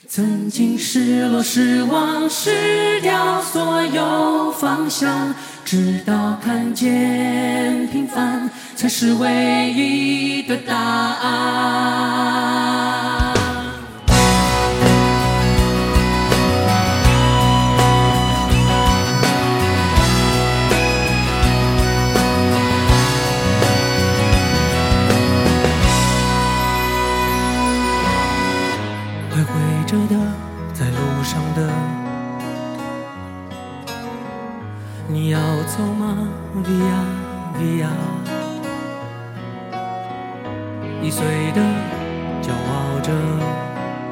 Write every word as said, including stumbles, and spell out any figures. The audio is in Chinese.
曾经失落失望失掉所有方向，直到看见平凡才是唯一的答案。徘徊着的，在路上的，你要走吗 ？Via Via， 易碎的，骄傲着。